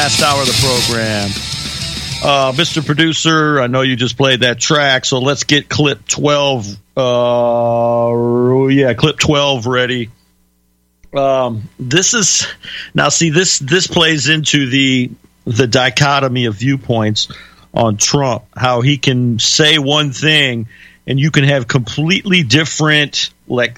last hour of the program. Mr. Producer, I know you just played that track, so let's get clip 12. Clip 12 ready. This plays into the dichotomy of viewpoints on Trump, how he can say one thing and you can have completely different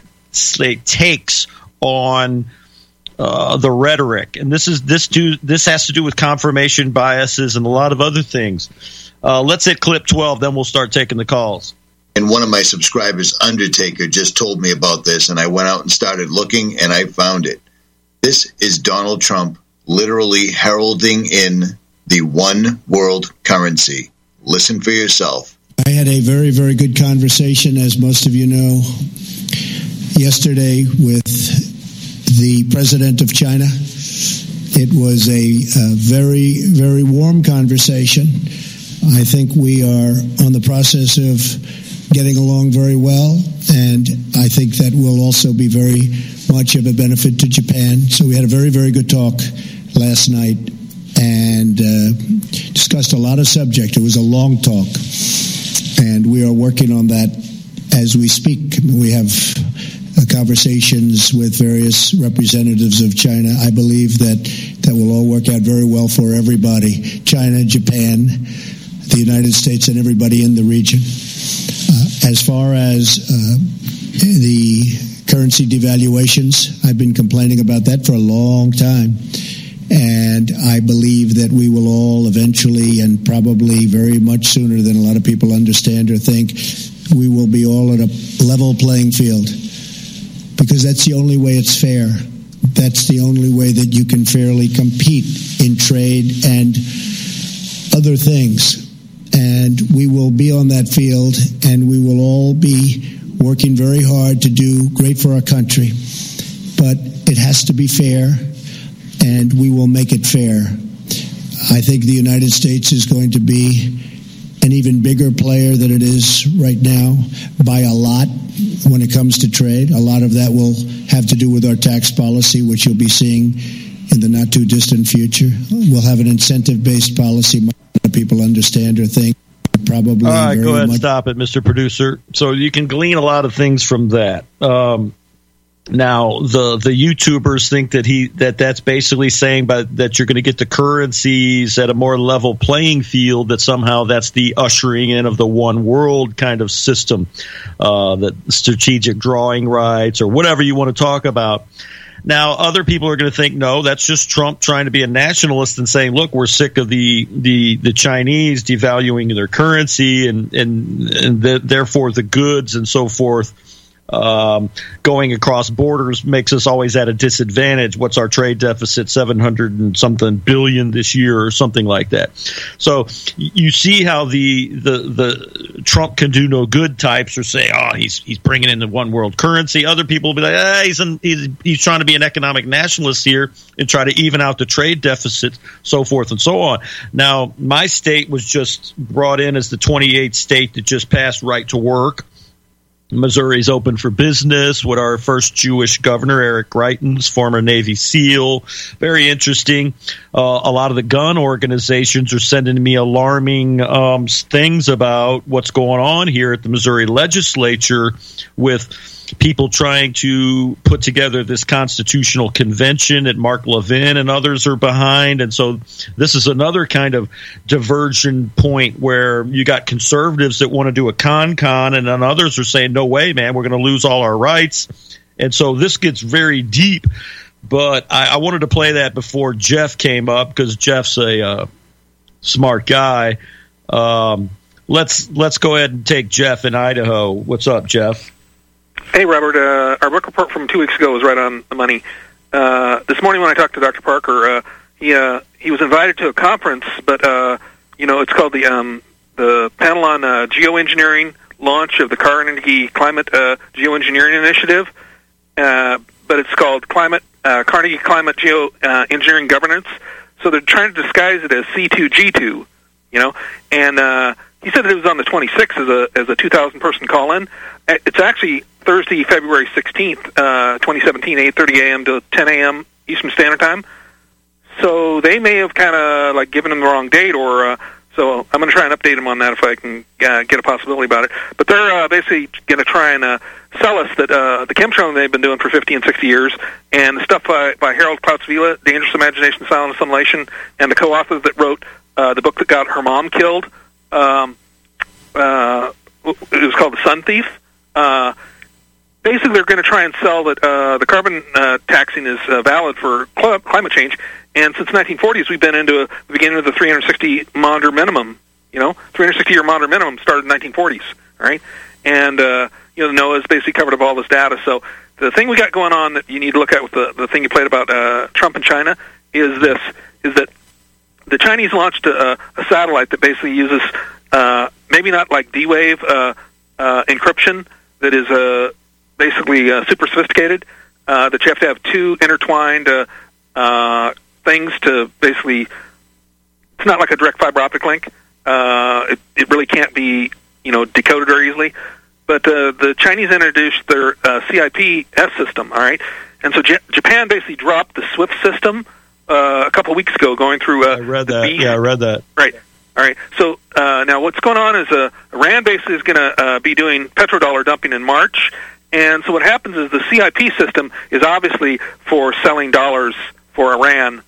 takes on the rhetoric, and this has to do with confirmation biases and a lot of other things. Let's hit clip 12, then we'll start taking the calls. And one of my subscribers, Undertaker, just told me about this, and I went out and started looking, and I found it. This is Donald Trump literally heralding in the one world currency. Listen for yourself. I had a very, very good conversation, as most of you know, yesterday with the president of China. It was a very, very warm conversation. I think we are on the process of getting along very well, and I think that will also be very much of a benefit to Japan. So we had a very, very good talk last night and discussed a lot of subject. It was a long talk, and we are working on that as we speak. We have conversations with various representatives of China. I believe that will all work out very well for everybody. China, Japan, the United States, and everybody in the region. As far as the currency devaluations, I've been complaining about that for a long time. And I believe that we will all eventually, and probably very much sooner than a lot of people understand or think, we will be all at a level playing field. Because that's the only way it's fair. That's the only way that you can fairly compete in trade and other things. And we will be on that field, and we will all be working very hard to do great for our country. But it has to be fair, and we will make it fair. I think the United States is going to be an even bigger player than it is right now by a lot when it comes to trade. A lot of that will have to do with our tax policy, which you'll be seeing in the not-too-distant future. We'll have an incentive-based policy. Most people understand or think. Probably. All right, go ahead and stop it, Mr. Producer. So you can glean a lot of things from that. Now, the YouTubers think that's basically saying that you're going to get the currencies at a more level playing field, that somehow that's the ushering in of the one world kind of system, that strategic drawing rights or whatever you want to talk about. Now, other people are going to think, no, that's just Trump trying to be a nationalist and saying, look, we're sick of the Chinese devaluing their currency and therefore the goods and so forth going across borders makes us always at a disadvantage. What's our trade deficit? 700 and something billion this year or something like that. So you see how the Trump can do no good types are say, oh, he's bringing in the one world currency. Other people will be like, he's trying to be an economic nationalist here and try to even out the trade deficit, so forth and so on. Now, my state was just brought in as the 28th state that just passed right to work. Missouri's open for business with our first Jewish governor, Eric Greitens, former Navy SEAL. Very interesting. A lot of the gun organizations are sending me alarming things about what's going on here at the Missouri legislature with people trying to put together this constitutional convention that Mark Levin and others are behind. And so this is another kind of diversion point where you got conservatives that want to do a con, and then others are saying, no way, man, we're going to lose all our rights. And so this gets very deep. But I wanted to play that before Jeff came up because Jeff's a smart guy. Let's go ahead and take Jeff in Idaho. What's up, Jeff? Hey, Robert. Our book report from 2 weeks ago was right on the money. This morning when I talked to Dr. Parker, he was invited to a conference, but it's called the panel on geoengineering launch of the Carnegie Climate Geoengineering Initiative, but it's called Carnegie Climate Geoengineering Governance. So they're trying to disguise it as C2G2, and he said that it was on the 26th as a 2,000-person call-in. It's actually Thursday, February 16th, 2017, 8:30 a.m. to 10 a.m. Eastern Standard Time. So they may have kind of like given him the wrong date, or so I'm going to try and update him on that if I can get a possibility about it. But they're basically going to try and sell us that the chemtrail they've been doing for 50 and 60 years, and the stuff by Harold Klaus-Vila, Dangerous Imagination, Silent Assimilation, and the co-authors that wrote the book that got her mom killed. It was called The Sun Thief. Basically, they're going to try and sell that the carbon taxing is valid for climate change. And since the 1940s, we've been into the beginning of the 360 monitor minimum. 360-year monitor minimum started in the 1940s. All right, and NOAA's basically covered up all this data. So the thing we got going on that you need to look at with the thing you played about Trump and China is that the Chinese launched a satellite that basically uses maybe not like D-Wave encryption that is basically super sophisticated, that you have to have two intertwined things to basically, it's not like a direct fiber optic link. It really can't be, decoded very easily. But the Chinese introduced their CIP-S system, all right? And so Japan basically dropped the SWIFT system a couple of weeks ago going through I read that. Yeah, I read that. Right. All right. So now what's going on is Iran basically is going to be doing petrodollar dumping in March. And so what happens is the CIP system is obviously for selling dollars for Iran,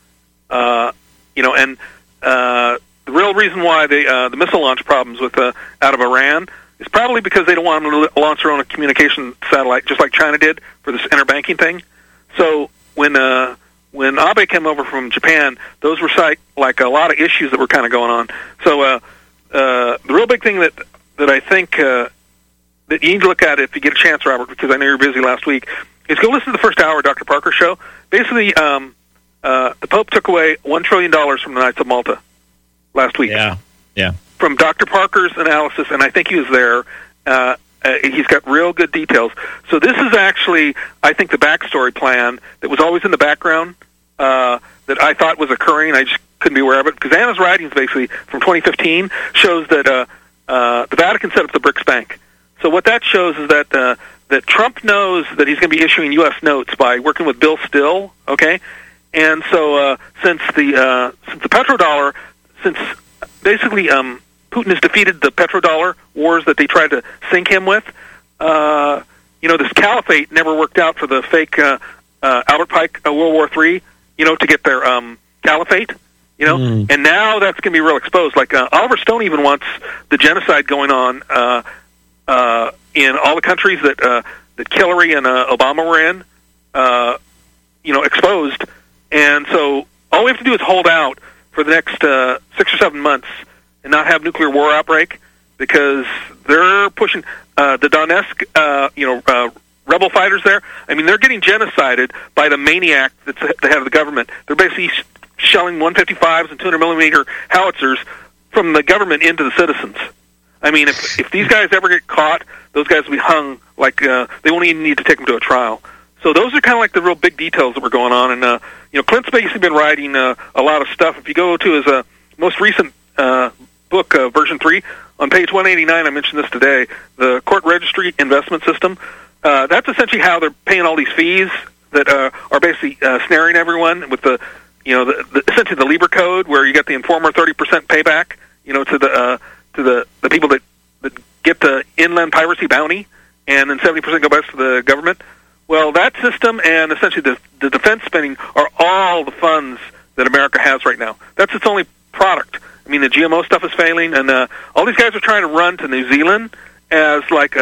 and the real reason why the missile launch problems with out of Iran is probably because they don't want them to launch their own communication satellite, just like China did for this interbanking thing. So when Abe came over from Japan, those were like a lot of issues that were kind of going on. So the real big thing that I think that you need to look at if you get a chance, Robert, because I know you're busy last week, is go listen to the first hour of Dr. Parker show. Basically, the Pope took away $1 trillion from the Knights of Malta last week. Yeah. From Dr. Parker's analysis, and I think he was there. He's got real good details. So this is actually, I think, the backstory plan that was always in the background that I thought was occurring. I just couldn't be aware of it because Anna's writings, basically from 2015, shows that the Vatican set up the BRICS Bank. So what that shows is that that Trump knows that he's going to be issuing U.S. notes by working with Bill Still, okay? And so since the petrodollar, since basically Putin has defeated the petrodollar wars that they tried to sink him with, this caliphate never worked out for the fake Albert Pike World War III, to get their caliphate. And now that's going to be real exposed. Like Oliver Stone even wants the genocide going on in all the countries that Hillary and Obama were in, exposed. And so all we have to do is hold out for the next 6 or 7 months and not have nuclear war outbreak, because they're pushing the Donetsk, rebel fighters there. I mean, they're getting genocided by the maniac that's the head of the government. They're basically shelling 155s and 200-millimeter howitzers from the government into the citizens. I mean, if these guys ever get caught, those guys will be hung like they won't even need to take them to a trial. So those are kind of like the real big details that were going on. And Clint's basically been writing a lot of stuff. If you go to his most recent book, version 3, on page 189, I mentioned this today, the court registry investment system. That's essentially how they're paying all these fees that are basically snaring everyone with the essentially the Lieber Code, where you get the informer 30% payback, to the people that get the inland piracy bounty, and then 70% go back to the government. Well, that system and essentially the defense spending are all the funds that America has right now. That's its only product. I mean, the GMO stuff is failing, and all these guys are trying to run to New Zealand as like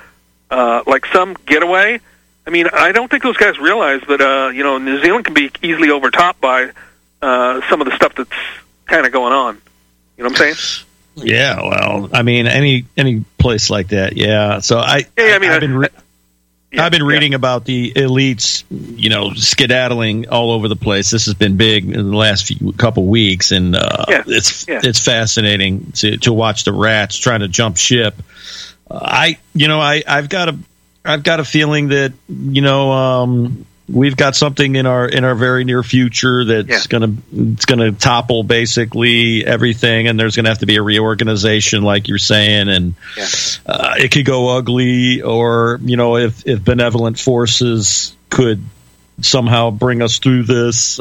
some getaway. I mean, I don't think those guys realize that New Zealand can be easily overtopped by some of the stuff that's kind of going on. You know what I'm saying? Yeah, well, I mean, any place like that, yeah. So I've been reading about the elites, skedaddling all over the place. This has been big in the last couple weeks, and it's fascinating to watch the rats trying to jump ship. I've got a feeling that we've got something in our very near future that's gonna topple basically everything, and there's gonna have to be a reorganization, like you're saying, and it could go ugly, or if benevolent forces could somehow bring us through this.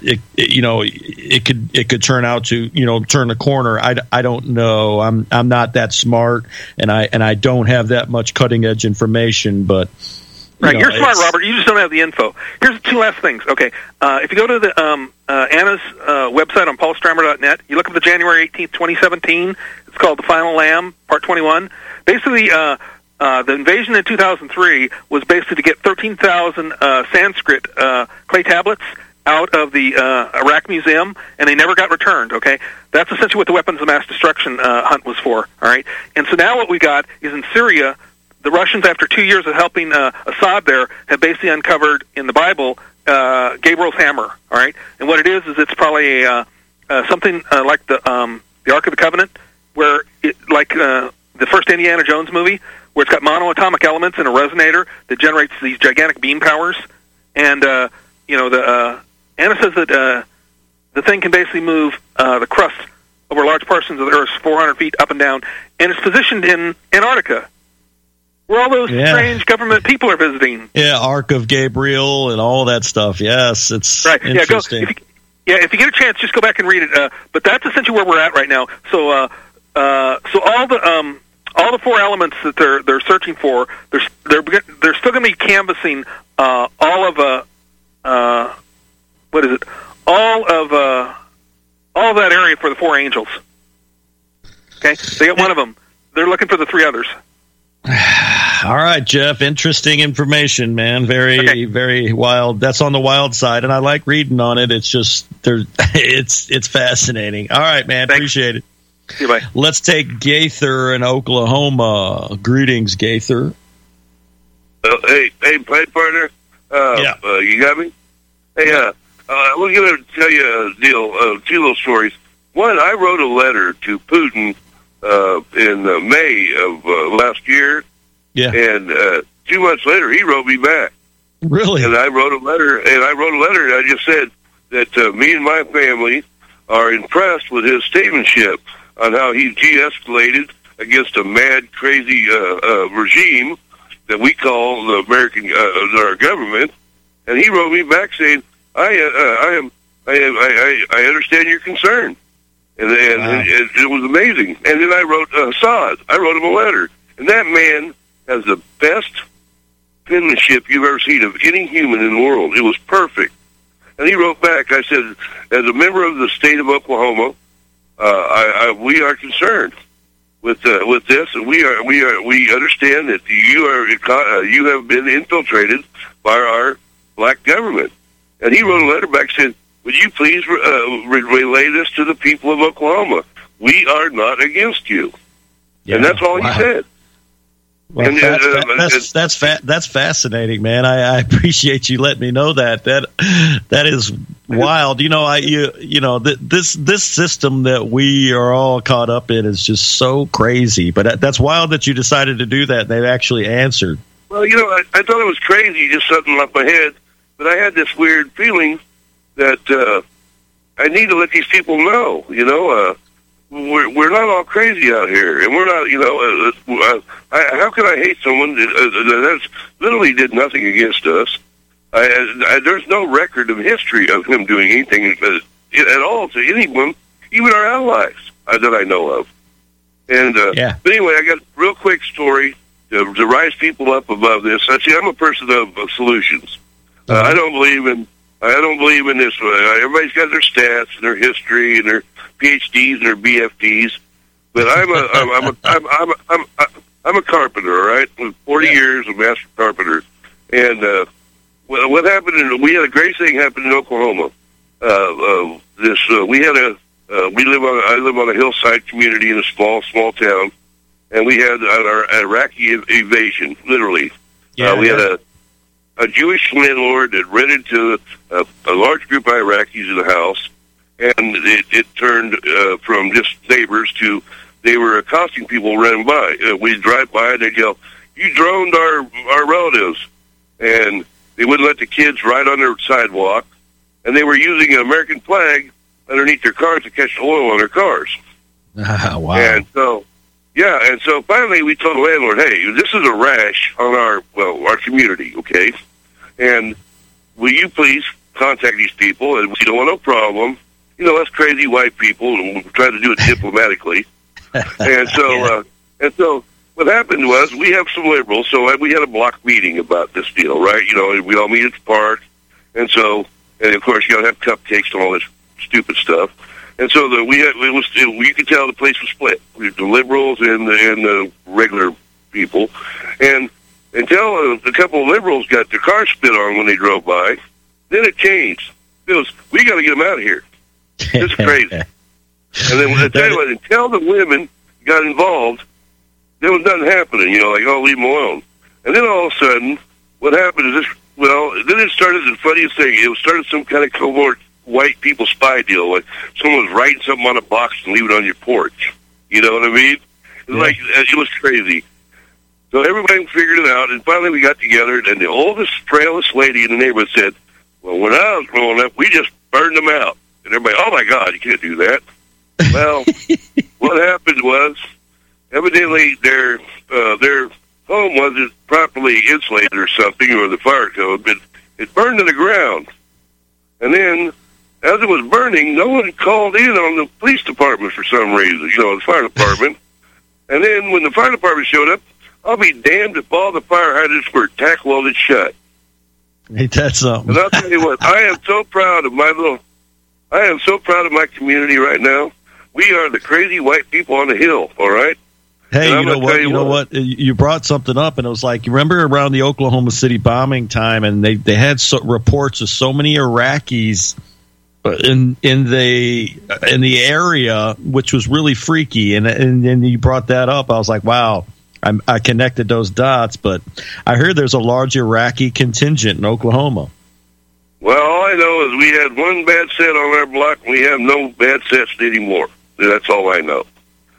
It could turn out to turn the corner. I don't know. I'm not that smart, and I don't have that much cutting edge information. But you're smart, Robert. You just don't have the info. Here's two last things. Okay, if you go to the Anna's website on paulstrammer.net, you look at the January 18th, 2017. It's called The Final Lamb, Part 21. Basically, the invasion in 2003 was basically to get 13,000 Sanskrit clay tablets out of the Iraq Museum, and they never got returned, okay? That's essentially what the weapons of mass destruction hunt was for, all right? And so now what we got is in Syria, the Russians, after 2 years of helping Assad there, have basically uncovered in the Bible Gabriel's hammer, all right? And what it is it's probably something like the Ark of the Covenant, where the first Indiana Jones movie, where it's got monoatomic elements in a resonator that generates these gigantic beam powers. And, Anna says that the thing can basically move the crust over large portions of the Earth 400 feet up and down, and it's positioned in Antarctica, where all those strange government people are visiting. Yeah, Ark of Gabriel and all that stuff. Yes, it's right. Interesting. If you get a chance, just go back and read it. But that's essentially where we're at right now. So all the four elements that they're searching for, they're still going to be canvassing all of that area for the four angels. Okay, they got one of them. They're looking for the three others. All right, Jeff. Interesting information, man. Very, very wild. That's on the wild side, and I like reading on it. It's just it's fascinating. All right, man. Thanks. Appreciate it. See you, bye. Let's take Gaither in Oklahoma. Greetings, Gaither. Hey, partner. You got me? Hey, we're going to tell you a deal, two little stories. One, I wrote a letter to Putin in May of last year. Yeah. And 2 months later, he wrote me back. Really? And I wrote a letter, and I just said that me and my family are impressed with his statesmanship on how he de-escalated against a mad, crazy regime that we call the American our government. And he wrote me back saying, I understand your concern. And wow. It was amazing. And then I wrote Assad. I wrote him a letter. And that man has the best penmanship you've ever seen of any human in the world. It was perfect. And he wrote back, I said, as a member of the state of Oklahoma, we are concerned with this, and we understand that you have been infiltrated by our black government. And he wrote a letter back saying, would you please relay this to the people of Oklahoma? We are not against you. Yeah, and that's all he said. Well, and, that's fascinating, man. I appreciate you letting me know that. That is wild. This system that we are all caught up in is just so crazy. But that's wild that you decided to do that. And they've actually answered. Well, I thought it was crazy, just something off my head. But I had this weird feeling that I need to let these people know. We're not all crazy out here, and we're not. How can I hate someone that literally did nothing against us? There's no record of history of him doing anything at all to anyone, even our allies that I know of. And but anyway, I got a real quick story to rise people up above this. I'm a person of solutions. I don't believe in this. Everybody's got their stats and their history and their PhDs and their BFDs, but I'm a carpenter, all right? With 40 years of master carpenter, and what happened? We had a great thing happen in Oklahoma. I live on a hillside community in a small town, and we had our Iraqi invasion. Literally, we had a Jewish landlord that rented to a large group of Iraqis in the house. And it turned from just neighbors to they were accosting people running by. We'd drive by and they'd yell, "You droned our relatives!" And they wouldn't let the kids ride on their sidewalk. And they were using an American flag underneath their cars to catch oil on their cars. Wow! And so finally we told the landlord, "Hey, this is a rash on our community, okay?" And will you please contact these people, and we don't want no problem. You know, us crazy white people, and we'll try to do it diplomatically. And so, what happened was we have some liberals, so we had a block meeting about this deal, right? You know, we all meet at the park, and of course, you got to have cupcakes and all this stupid stuff. And so you could tell the place was split. The liberals and the regular people, and until a couple of liberals got their car spit on when they drove by, then it changed. It was, we got to get them out of here. It's crazy. And then I tell you what, until the women got involved, there was nothing happening. You know, like, oh, leave them alone. And then all of a sudden, what happened is this. Well, then it started the funniest thing. It started some kind of covert white people spy deal. Like someone was writing something on a box and leave it on your porch. You know what I mean? It was like, it was crazy. So everybody figured it out, and finally we got together, and the oldest, frailest lady in the neighborhood said, well, when I was growing up, we just burned them out. And everybody, oh, my God, you can't do that. Well, what happened was, evidently their home wasn't properly insulated or something, or the fire code, but it burned to the ground. And then, as it was burning, no one called in on the police department for some reason, you know, the fire department. And then when the fire department showed up, I'll be damned if all the fire hydrants were tack welded shut. Ain't that something? And I'll tell you what, I am so proud of my community right now. We are the crazy white people on the hill, all right? Hey, you know what? You brought something up, and it was like, you remember around the Oklahoma City bombing time, and they had reports of so many Iraqis in the area, which was really freaky. And you brought that up. I was like, wow. I connected those dots, but I heard there's a large Iraqi contingent in Oklahoma. Well, all I know is we had one bad set on our block, and we have no bad sets anymore. That's all I know.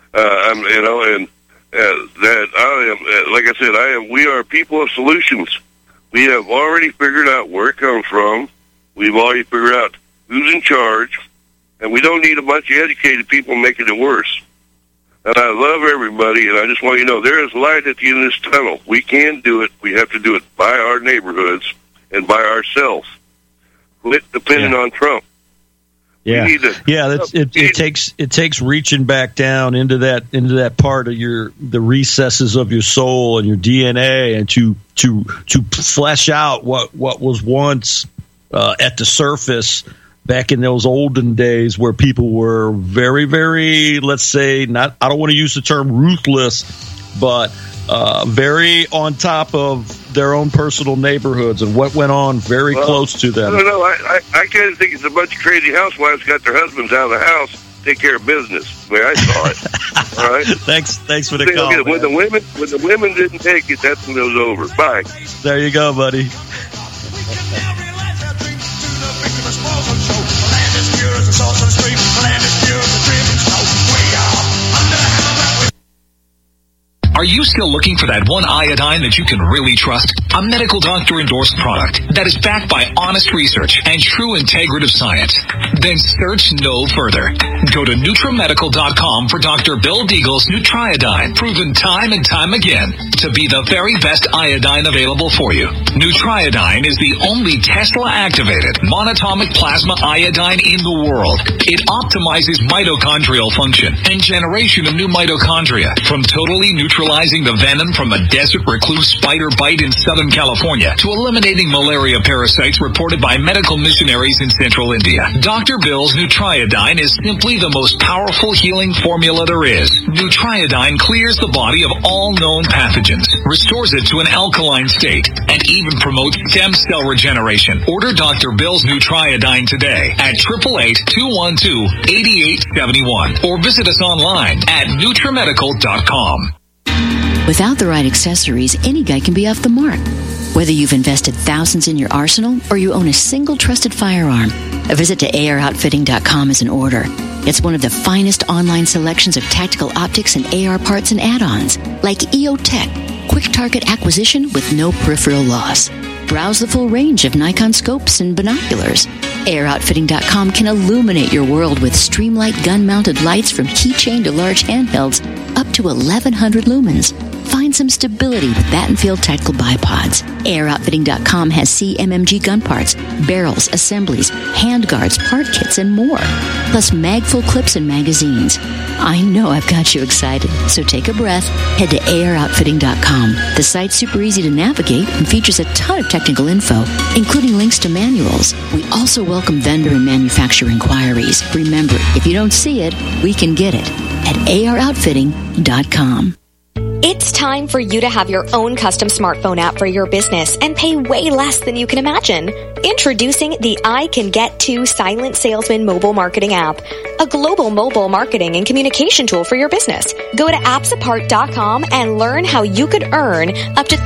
That I am, like I said, we are people of solutions. We have already figured out where it comes from. We've already figured out who's in charge, and we don't need a bunch of educated people making it worse. And I love everybody, and I just want you to know there is light at the end of this tunnel. We can do it. We have to do it by our neighborhoods and by ourselves. Quit depending on Trump. Yeah, it takes reaching back down into that part of the recesses of your soul and your DNA, and to flesh out what was once at the surface. Back in those olden days where people were very, very, let's say, I don't want to use the term ruthless, but very on top of their own personal neighborhoods and what went on very close to them. I don't know. I kind of think it's a bunch of crazy housewives got their husbands out of the house to take care of business. The way I saw it. All right. Thanks for the call. When the women didn't take it, that's when it was over. Bye. There you go, buddy. Are you still looking for that one iodine that you can really trust? A medical doctor endorsed product that is backed by honest research and true integrative science? Then search no further. Go to NutriMedical.com for Dr. Bill Deagle's Nutriodine, proven time and time again to be the very best iodine available for you. Nutriodine is the only Tesla-activated monatomic plasma iodine in the world. It optimizes mitochondrial function and generation of new mitochondria, from totally neutralizing the venom from a desert recluse spider bite in Southern California to eliminating malaria parasites reported by medical missionaries in Central India. Dr. Bill's Nutriodine is simply the most powerful healing formula there is. Nutriodine clears the body of all known pathogens, restores it to an alkaline state, and even promotes stem cell regeneration. Order Dr. Bill's Nutriodine today at 888-212-8871 or visit us online at NutriMedical.com. Without the right accessories, any guy can be off the mark. Whether you've invested thousands in your arsenal or you own a single trusted firearm, a visit to AROutfitting.com is in order. It's one of the finest online selections of tactical optics and AR parts and add-ons, like EOTech, quick target acquisition with no peripheral loss. Browse the full range of Nikon scopes and binoculars. AROutfitting.com can illuminate your world with Streamlight gun-mounted lights from keychain to large handhelds up to 1,100 lumens. Find some some stability with Battenfield Tactical Bipods. Airoutfitting.com has CMMG gun parts, barrels, assemblies, handguards, part kits, and more. Plus magful clips and magazines. I know I've got you excited, so take a breath. Head to Airoutfitting.com. The site's super easy to navigate and features a ton of technical info, including links to manuals. We also welcome vendor and manufacturer inquiries. Remember, if you don't see it, we can get it at Airoutfitting.com. It's time for you to have your own custom smartphone app for your business and pay way less than you can imagine. Introducing the I Can Get To Silent Salesman mobile marketing app, a global mobile marketing and communication tool for your business. Go to appsapart.com and learn how you could earn up to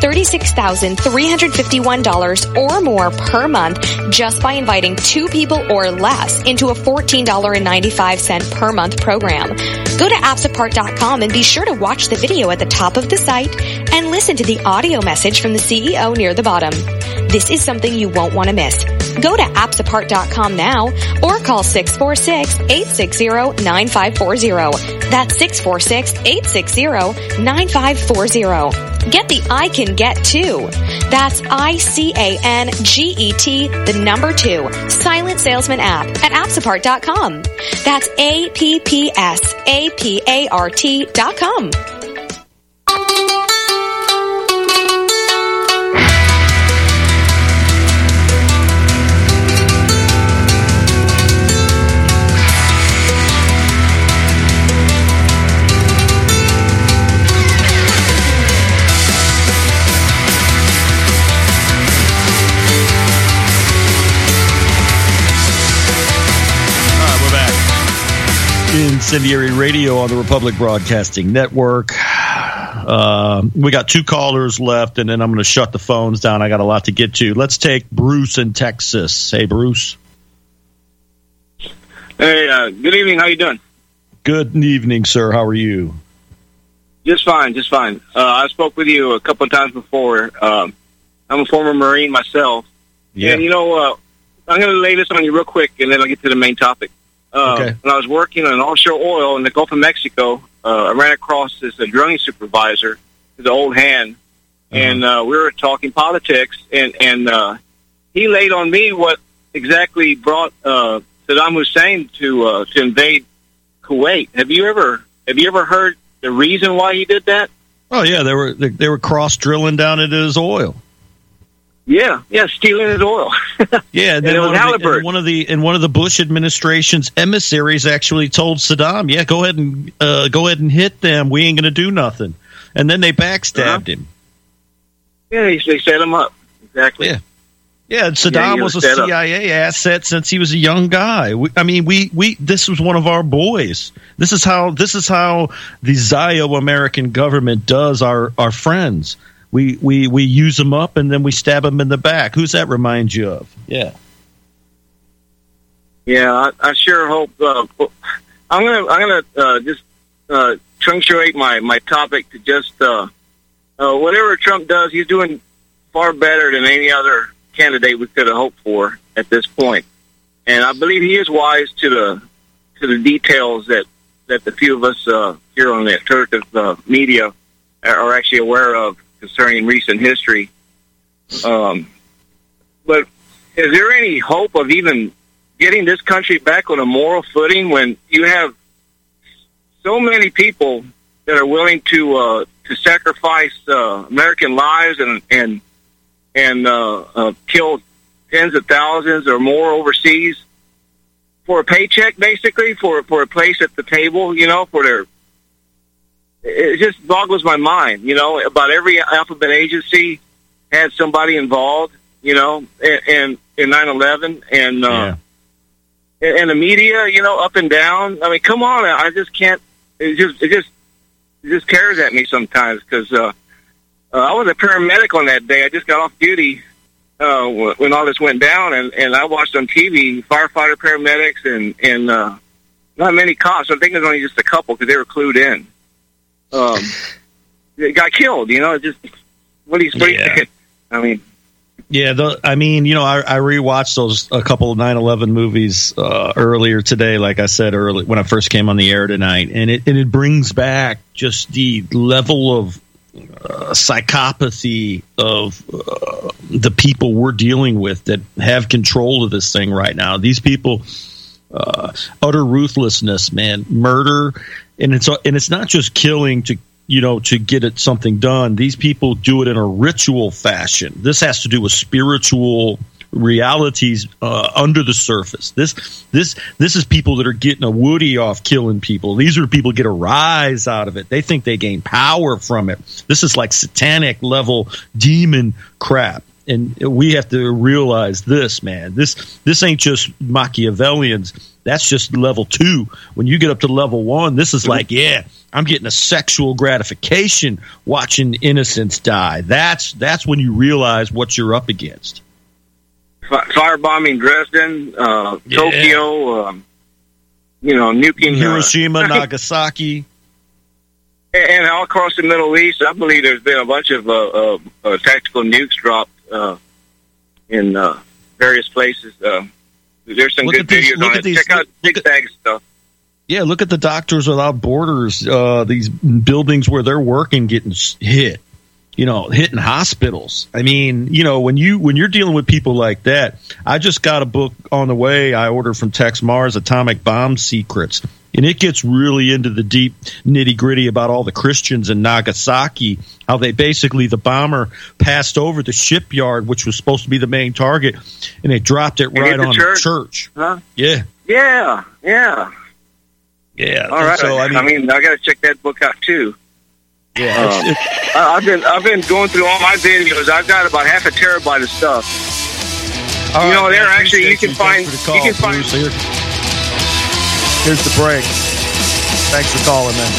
$36,351 or more per month just by inviting 2 people or less into a $14.95 per month program. Go to appsapart.com and be sure to watch the video at the top of the site and listen to the audio message from the CEO near the bottom. This is something you won't want to miss. Go to appsapart.com now or call 646-860-9540. That's 646-860-9540. Get the I Can Get To. That's ICANGET, the number 2, Silent Salesman app at appsapart.com. That's APPSAPART.com. Incendiary Radio on the Republic Broadcasting Network. We got 2 callers left, and then I'm going to shut the phones down. I got a lot to get to. Let's take Bruce in Texas. Hey, Bruce. Hey, good evening. How you doing? Good evening, sir. How are you? Just fine, just fine. I spoke with you a couple of times before. I'm a former Marine myself. Yeah. And, I'm going to lay this on you real quick, and then I'll get to the main topic. Okay. When I was working on offshore oil in the Gulf of Mexico, I ran across this drilling supervisor, the old hand, and we were talking politics, and he laid on me what exactly brought Saddam Hussein to invade Kuwait. Have you ever heard the reason why he did that? Oh yeah, they were cross drilling down into his oil. Yeah, stealing his oil. Yeah, and then one of the Bush administration's emissaries actually told Saddam, "Yeah, go ahead and hit them. We ain't going to do nothing." And then they backstabbed him. Yeah, they set him up. Exactly. Yeah. And Saddam was a CIA asset since he was a young guy. This was one of our boys. This is how the Zio American government does our friends. We use them up and then we stab them in the back. Who's that remind you of? Yeah. Yeah, I sure hope. I'm gonna just punctuate my topic to just whatever Trump does, he's doing far better than any other candidate we could have hoped for at this point. And I believe he is wise to the details that the few of us here on the alternative media are actually aware of concerning recent history. But is there any hope of even getting this country back on a moral footing when you have so many people that are willing to sacrifice American lives and kill tens of thousands or more overseas for a paycheck, basically, for a place at the table, for their... It just boggles my mind, about every alphabet agency had somebody involved, in 9/11 and the media, up and down. I mean, come on, I just can't. It just tears at me sometimes because I was a paramedic on that day. I just got off duty when all this went down, and I watched on TV firefighter, paramedics, and not many cops. I think there's only just a couple because they were clued in. It got killed, just what do you think? I mean, I rewatched a couple of 9/11 movies earlier today, like I said earlier when I first came on the air tonight, and it brings back just the level psychopathy of the people we're dealing with that have control of this thing right now. These people, utter ruthlessness, man, murder, and it's not just killing to get something done. These people do it in a ritual fashion. This has to do with spiritual realities under the surface. This is people that are getting a woody off killing people. These are people who get a rise out of it. They think they gain power from it. This is like satanic level demon crap. And we have to realize this, man. This ain't just Machiavellians. That's just level 2. When you get up to level 1, this is like, yeah, I'm getting a sexual gratification watching innocents die. That's when you realize what you're up against. Firebombing Dresden, Tokyo, nuking Hiroshima, Nagasaki. And all across the Middle East, I believe there's been a bunch of tactical nukes dropped in various places. There's some good videos on it. Check out Zigzag stuff. Yeah, look at the Doctors Without Borders. These buildings where they're working getting hit. Hitting hospitals. I mean, when you're dealing with people like that, I just got a book on the way I ordered from Tex Mars, Atomic Bomb Secrets. And it gets really into the deep nitty-gritty about all the Christians in Nagasaki, how the bomber passed over the shipyard, which was supposed to be the main target, and they dropped it right on the church. Huh? Yeah. Yeah. All right. So, I got to check that book out, too. Yeah. I've been going through all my videos. I've got about half a terabyte of stuff. All right, there actually you can find. Here's the break. Thanks for calling, man.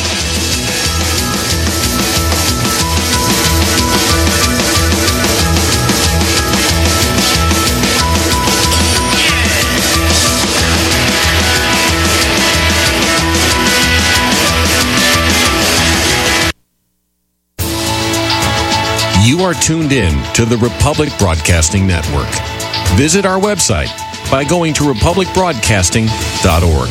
You are tuned in to the Republic Broadcasting Network. Visit our website by going to republicbroadcasting.org.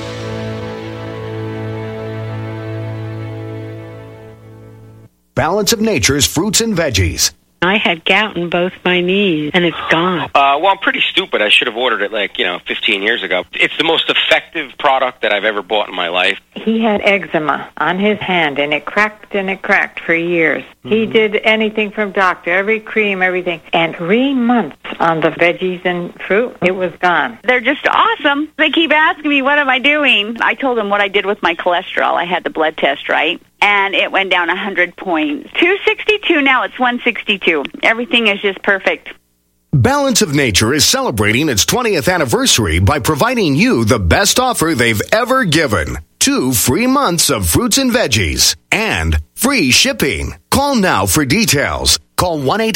Balance of Nature's fruits and veggies. I had gout in both my knees, and it's gone. Well, I'm pretty stupid. I should have ordered it 15 years ago. It's the most effective product that I've ever bought in my life. He had eczema on his hand, and it cracked for years. Mm-hmm. He did anything from doctor, every cream, everything. And 3 months on the veggies and fruit, it was gone. They're just awesome. They keep asking me, what am I doing? I told them what I did with my cholesterol. I had the blood test, right? And it went down 100 points. 262, now it's 162. Everything is just perfect. Balance of Nature is celebrating its 20th anniversary by providing you the best offer they've ever given. 2 free months of fruits and veggies and free shipping. Call now for details. Call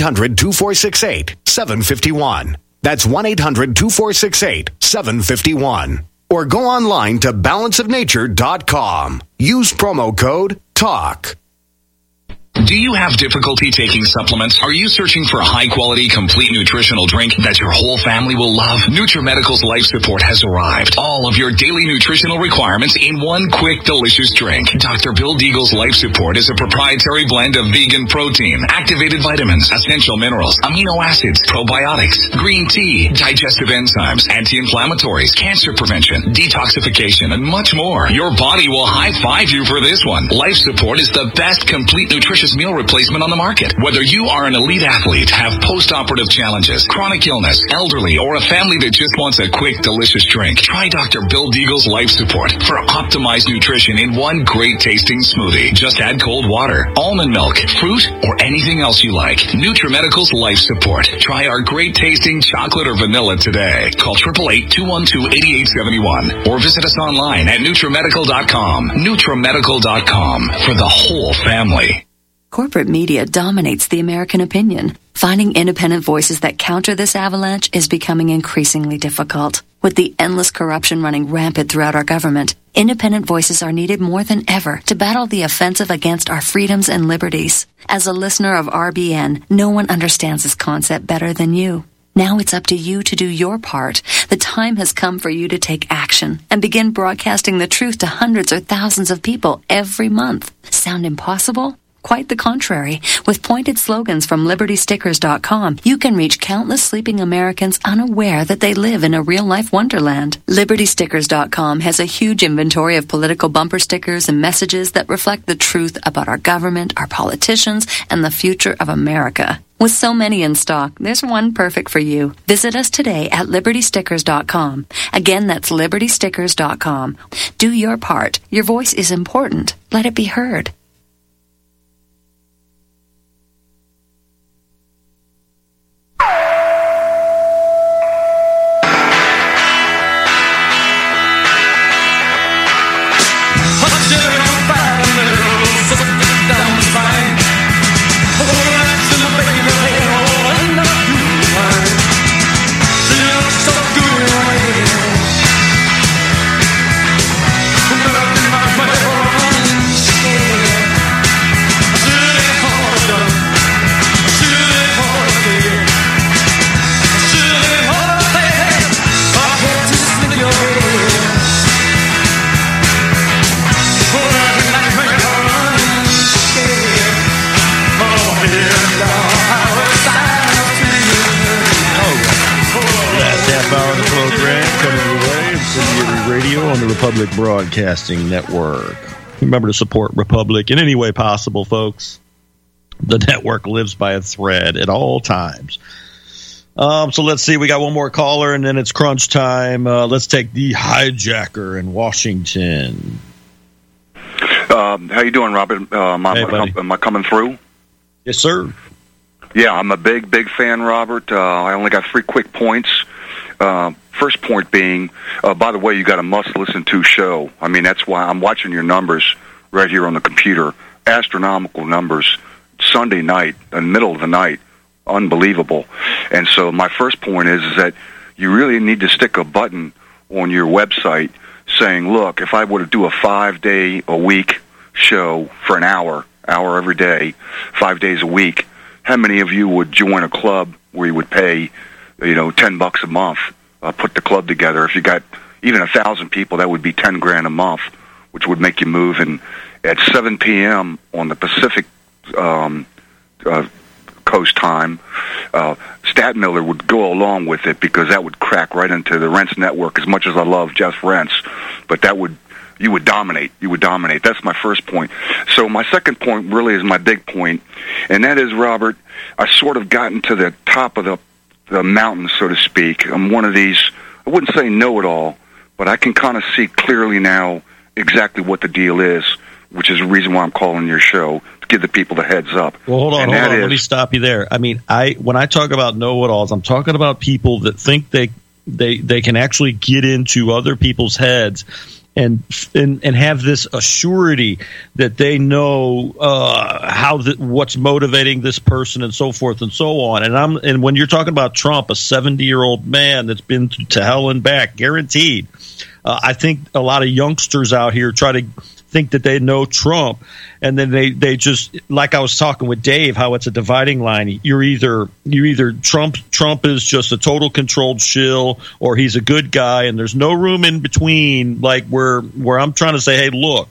1-800-2468-751. That's 1-800-2468-751. Or go online to balanceofnature.com. Use promo code TALK. Do you have difficulty taking supplements? Are you searching for a high-quality, complete nutritional drink that your whole family will love? NutriMedical's Life Support has arrived. All of your daily nutritional requirements in one quick, delicious drink. Dr. Bill Deagle's Life Support is a proprietary blend of vegan protein, activated vitamins, essential minerals, amino acids, probiotics, green tea, digestive enzymes, anti-inflammatories, cancer prevention, detoxification, and much more. Your body will high-five you for this one. Life Support is the best complete nutritious meal replacement on the market. Whether you are an elite athlete, have post-operative challenges, chronic illness, elderly, or a family that just wants a quick, delicious drink, try Dr. Bill Deagle's Life Support for optimized nutrition in one great tasting smoothie. Just add cold water, almond milk, fruit, or anything else you like. NutriMedical's Life Support. Try our great tasting chocolate or vanilla today. Call 888-212-8871 or visit us online at NutriMedical.com. NutriMedical.com for the whole family. Corporate media dominates the American opinion. Finding independent voices that counter this avalanche is becoming increasingly difficult. With the endless corruption running rampant throughout our government, independent voices are needed more than ever to battle the offensive against our freedoms and liberties. As a listener of RBN, no one understands this concept better than you. Now it's up to you to do your part. The time has come for you to take action and begin broadcasting the truth to hundreds or thousands of people every month. Sound impossible? Quite the contrary. With pointed slogans from LibertyStickers.com, you can reach countless sleeping Americans unaware that they live in a real-life wonderland. LibertyStickers.com has a huge inventory of political bumper stickers and messages that reflect the truth about our government, our politicians, and the future of America. With so many in stock, there's one perfect for you. Visit us today at LibertyStickers.com. Again, that's LibertyStickers.com. Do your part. Your voice is important. Let it be heard. On the Republic Broadcasting Network. Remember to support Republic in any way possible, folks. The network lives by a thread at all times. So let's see. We got one more caller, and then it's crunch time. Let's take the hijacker in Washington. How you doing, Robert? Am I coming through? Yes, sir. Yeah, I'm a big fan, Robert. I only got 3 quick points. First point being, by the way, you got a must-listen-to show. I mean, that's why I'm watching your numbers right here on the computer. Astronomical numbers. Sunday night, in the middle of the night. Unbelievable. And so my first point is that you really need to stick a button on your website saying, look, if I were to do a 5-day-a-week show for an hour every day, 5 days a week, how many of you would join a club where you would pay, $10 a month? Put the club together. If you got even 1,000 people, that would be $10,000 a month, which would make you move. And at 7 p.m. on the Pacific Coast time, Stat Miller would go along with it because that would crack right into the Rents Network. As much as I love Jeff Rents, but you would dominate. You would dominate. That's my first point. So my second point really is my big point, and that is, Robert, I sort of gotten to the top of the mountain, so to speak. I'm one of these, I wouldn't say know-it-all, but I can kind of see clearly now exactly what the deal is, which is the reason why I'm calling your show, to give the people the heads up. Well, hold on. Let me stop you there. I mean, when I talk about know-it-alls, I'm talking about people that think they can actually get into other people's heads and have this assurity that they know what's motivating this person and so forth and so on. And when you're talking about Trump, a 70-year-old man that's been to hell and back, guaranteed. I think a lot of youngsters out here try to think that they know Trump, and then they just, like I was talking with Dave, how it's a dividing line. You're either Trump is just a total controlled shill, or he's a good guy, and there's no room in between, like where I'm trying to say, hey, look,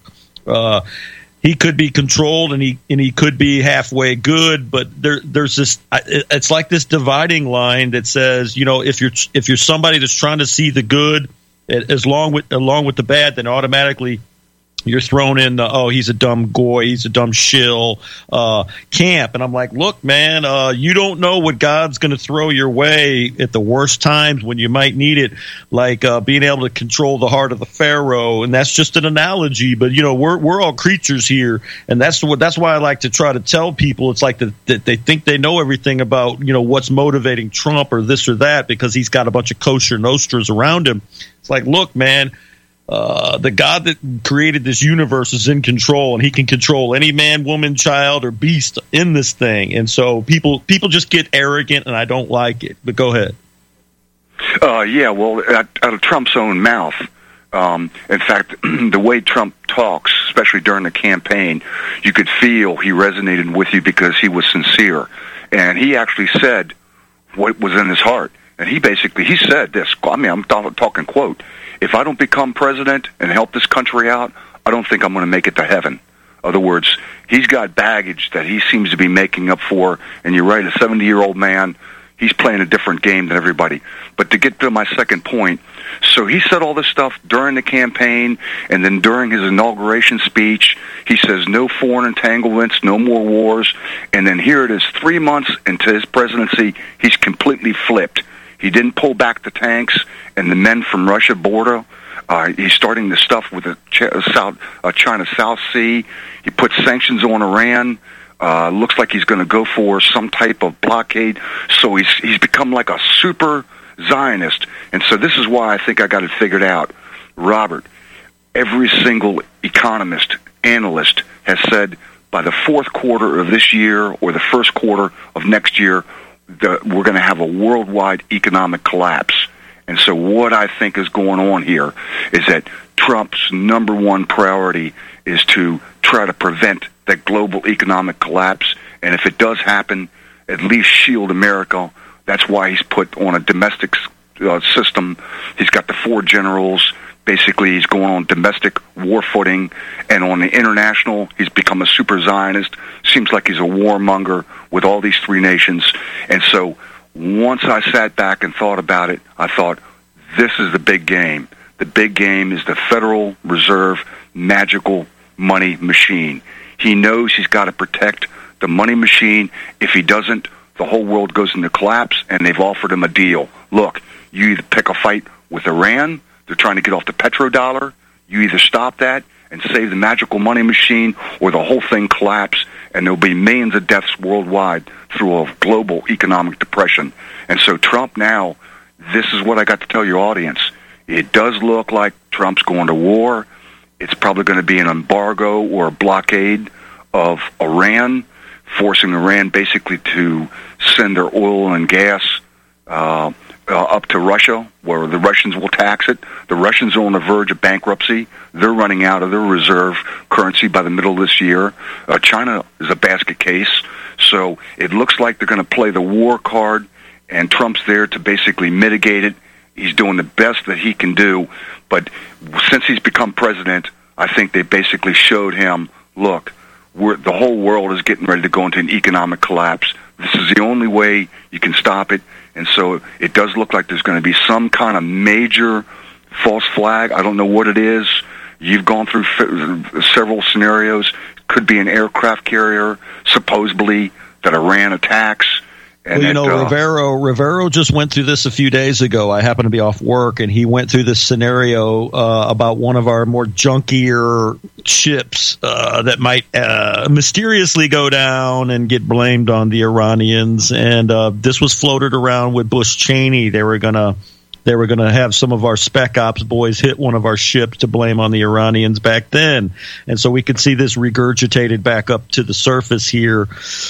he could be controlled and he could be halfway good, but there's this, it's like this dividing line that says, if you're somebody that's trying to see the good along with the bad, then automatically you're thrown in he's a dumb goy, he's a dumb shill camp. And I'm like, look, man, you don't know what God's going to throw your way at the worst times when you might need it, like being able to control the heart of the Pharaoh. And that's just an analogy, but we're all creatures here, and that's why I like to try to tell people it's like that they think they know everything about what's motivating Trump or this or that because he's got a bunch of kosher nostras around him. It's like, look, man. The God that created this universe is in control, and he can control any man, woman, child, or beast in this thing. And so people just get arrogant, and I don't like it. But go ahead. Yeah, well, out of Trump's own mouth. In fact, the way Trump talks, especially during the campaign, you could feel he resonated with you because he was sincere. And he actually said what was in his heart. And he said this, I'm talking quote, if I don't become president and help this country out, I don't think I'm going to make it to heaven. In other words, he's got baggage that he seems to be making up for. And you're right, a 70-year-old man, he's playing a different game than everybody. But to get to my second point, so he said all this stuff during the campaign, and then during his inauguration speech, he says no foreign entanglements, no more wars, and then here it is 3 months into his presidency, he's completely flipped. He didn't pull back the tanks and the men from Russia border. He's starting the stuff with the China South Sea. He put sanctions on Iran. Looks like he's going to go for some type of blockade. So he's become like a super Zionist. And so this is why I think I got it figured out. Robert, every single economist, analyst has said by the fourth quarter of this year or the first quarter of next year, we're going to have a worldwide economic collapse. And so what I think is going on here is that Trump's number one priority is to try to prevent that global economic collapse. And if it does happen, at least shield America. That's why he's put on a domestic system. He's got the 4 generals. Basically, he's going on domestic war footing. And on the international, he's become a super Zionist. Seems like he's a warmonger with all these 3 nations. And so once I sat back and thought about it, I thought, this is the big game. The big game is the Federal Reserve magical money machine. He knows he's got to protect the money machine. If he doesn't, the whole world goes into collapse, and they've offered him a deal. Look, you either pick a fight with Iran, they're trying to get off the petrodollar, you either stop that and save the magical money machine, or the whole thing collapse, and there'll be millions of deaths worldwide through a global economic depression. And so Trump now, this is what I got to tell your audience. It does look like Trump's going to war. It's probably going to be an embargo or a blockade of Iran, forcing Iran basically to send their oil and gas up to Russia, where the Russians will tax it. The Russians are on the verge of bankruptcy. They're running out of their reserve currency by the middle of this year. China is a basket case. So it looks like they're going to play the war card, and Trump's there to basically mitigate it. He's doing the best that he can do. But since he's become president, I think they basically showed him, look, the whole world is getting ready to go into an economic collapse. This is the only way you can stop it. And so it does look like there's going to be some kind of major false flag. I don't know what it is. You've gone through several scenarios. Could be an aircraft carrier, supposedly, that Iran attacks. And Rivero just went through this a few days ago. I happened to be off work, and he went through this scenario about one of our more junkier ships that might mysteriously go down and get blamed on the Iranians. And this was floated around with Bush Cheney. They were gonna have some of our spec ops boys hit one of our ships to blame on the Iranians back then. And so we could see this regurgitated back up to the surface here.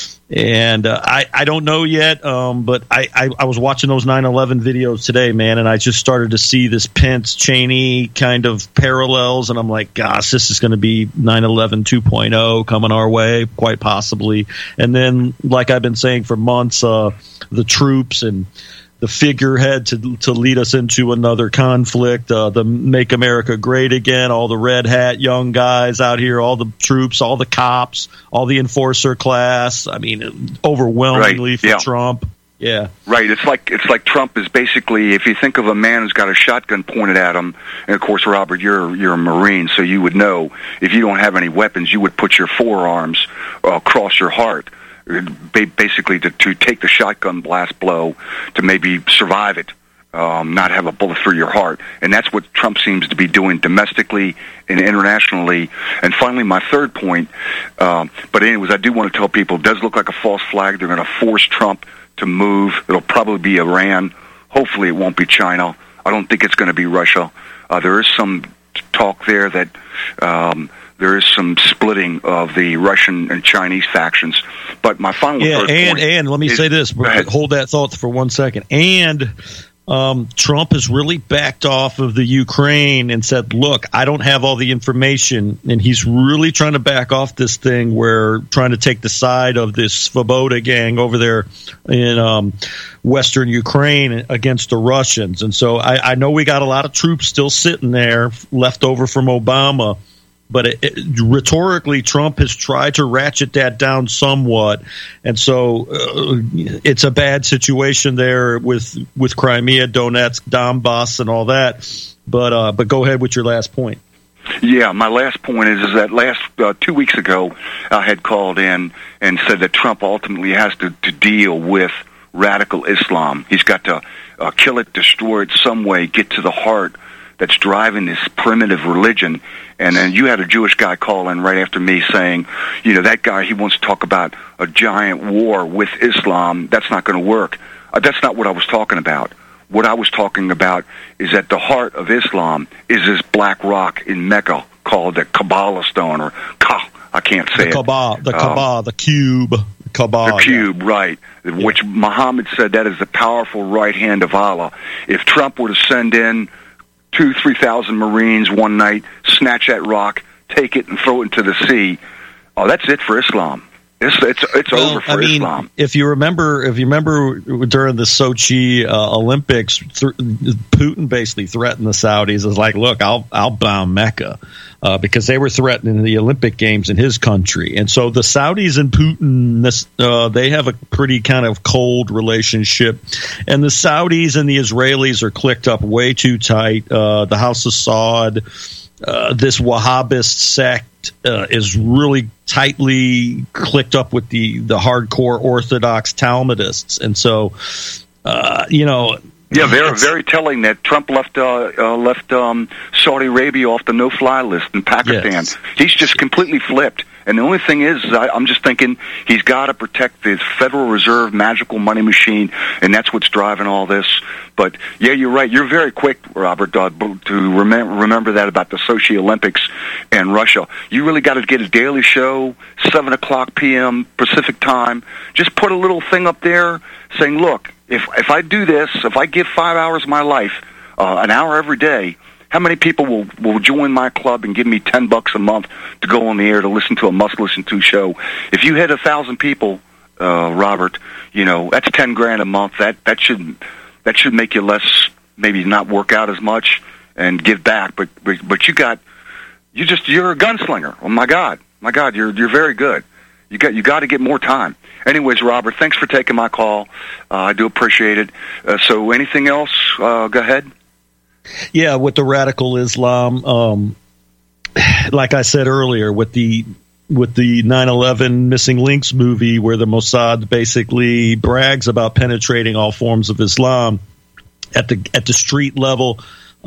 And I don't know yet, but I was watching those 9/11 videos today, man, and I just started to see this Pence-Cheney kind of parallels, and I'm like, gosh, this is going to be 9/11 2.0 coming our way, quite possibly. And then, like I've been saying for months, the troops and the figurehead to lead us into another conflict, the Make America Great Again, all the red hat young guys out here, all the troops, all the cops, all the enforcer class. I mean, overwhelmingly for Trump. Yeah. Right. It's like Trump is basically, if you think of a man who's got a shotgun pointed at him, and of course, Robert, you're a Marine, so you would know if you don't have any weapons, you would put your forearms across your heart, basically to take the shotgun blast blow to maybe survive it, not have a bullet through your heart. And that's what Trump seems to be doing domestically and internationally. And finally, my third point, but anyways, I do want to tell people, it does look like a false flag. They're going to force Trump to move. It'll probably be Iran. Hopefully it won't be China. I don't think it's going to be Russia. There is some talk there that there is some splitting of the Russian and Chinese factions. But my final third point and let me say this. Hold that thought for 1 second. And Trump has really backed off of the Ukraine and said, look, I don't have all the information. And he's really trying to back off this thing where trying to take the side of this Svoboda gang over there in Western Ukraine against the Russians. And so I know we got a lot of troops still sitting there left over from Obama. But rhetorically, Trump has tried to ratchet that down somewhat, and so it's a bad situation there with Crimea, Donetsk, Donbass, and all that. But go ahead with your last point. Yeah, my last point is that last 2 weeks ago, I had called in and said that Trump ultimately has to deal with radical Islam. He's got to kill it, destroy it some way, get to the heart that's driving this primitive religion. And then you had a Jewish guy call in right after me saying, that guy, he wants to talk about a giant war with Islam. That's not going to work. That's not what I was talking about. What I was talking about is at the heart of Islam is this black rock in Mecca called the Kabbalah stone, or I can't say the Kaaba, the cube. Kaaba, the cube, right, which Muhammad said that is the powerful right hand of Allah. If Trump were to send in 2,000-3,000 Marines one night, snatch that rock, take it, and throw it into the sea, that's it for Islam. It's over for Islam. If you remember during the Sochi Olympics, Putin basically threatened the Saudis. As like, look, I'll bomb Mecca because they were threatening the Olympic Games in his country. And so the Saudis and Putin, they have a pretty kind of cold relationship. And the Saudis and the Israelis are clicked up way too tight. The House of Saud, this Wahhabist sect, is really tightly clicked up with the hardcore Orthodox Talmudists, and so Yeah, very telling that Trump left Saudi Arabia off the no-fly list in Pakistan. Yes. He's just completely flipped. And the only thing is I'm just thinking he's got to protect the Federal Reserve magical money machine, and that's what's driving all this. But, yeah, you're right. You're very quick, Robert, to remember that about the Sochi Olympics and Russia. You really got to get a daily show, 7 o'clock p.m. Pacific time. Just put a little thing up there saying, look, if I do this, if I give 5 hours of my life, an hour every day, how many people will join my club and give me $10 a month to go on the air to listen to a must listen to show? If you hit 1,000 people, Robert, that's $10,000 a month. That should make you less, maybe not work out as much and give back. But you're a gunslinger. Oh my God, you're very good. You got to get more time. Anyways, Robert, thanks for taking my call. I do appreciate it. So anything else? Go ahead. Yeah, with the radical Islam, like I said earlier, with the 9/11 Missing Links movie, where the Mossad basically brags about penetrating all forms of Islam at the street level,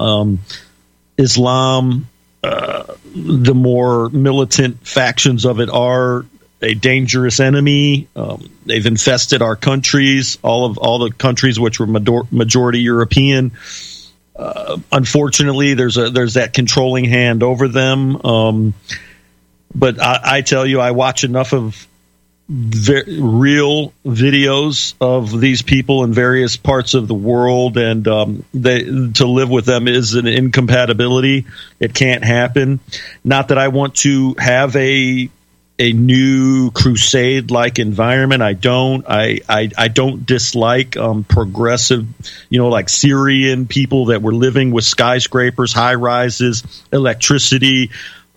Islam, the more militant factions of it are a dangerous enemy. They've infested our countries, all the countries which were majority European. Unfortunately, there's that controlling hand over them. But I tell you, I watch enough of real videos of these people in various parts of the world, and to live with them is an incompatibility. It can't happen. Not that I want to have a new crusade-like environment. I don't. I don't dislike progressive, like Syrian people that were living with skyscrapers, high rises, electricity,